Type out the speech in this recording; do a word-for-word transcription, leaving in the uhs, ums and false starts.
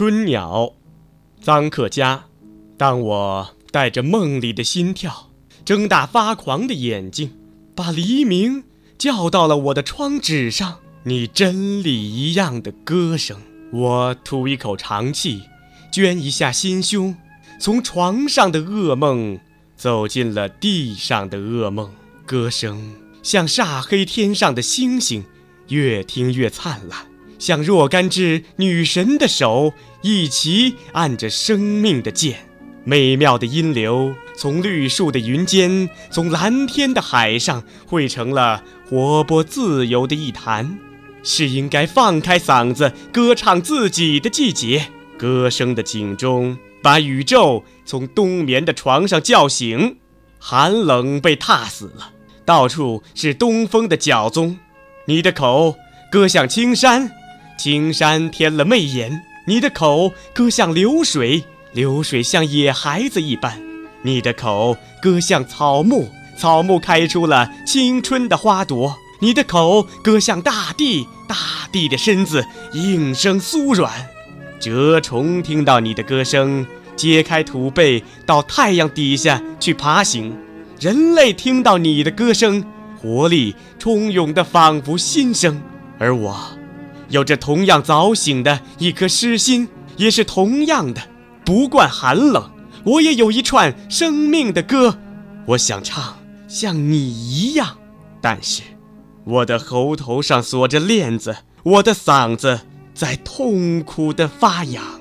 春鸟，臧克家。当我带着梦里的心跳，睁大发狂的眼睛，把黎明叫到了我的窗纸上，你真理一样的歌声。我吐一口长气，捐一下心胸，从床上的噩梦走进了地上的噩梦。歌声像煞黑天上的星星，越听越灿烂，像若干只女神的手一起按着生命的键。美妙的音流从绿树的云间，从蓝天的海上，汇成了活泼自由的一潭。是应该放开嗓子歌唱自己的季节。歌声的警钟把宇宙从冬眠的床上叫醒。寒冷被踏死了，到处是东风的脚踪。你的口歌向青山，青山添了媚眼。你的口歌向流水，流水像野孩子一般。你的口歌向草木，草木开出了青春的花朵。你的口歌向大地，大地的身子应声酥软。蛰虫听到你的歌声，揭开土背到太阳底下去爬行。人类听到你的歌声，活力充涌的仿佛新生。而我有着同样早醒的一颗诗心，也是同样的不惯寒冷。我也有一串生命的歌，我想唱像你一样，但是我的喉头上锁着链子，我的嗓子在痛苦地发痒。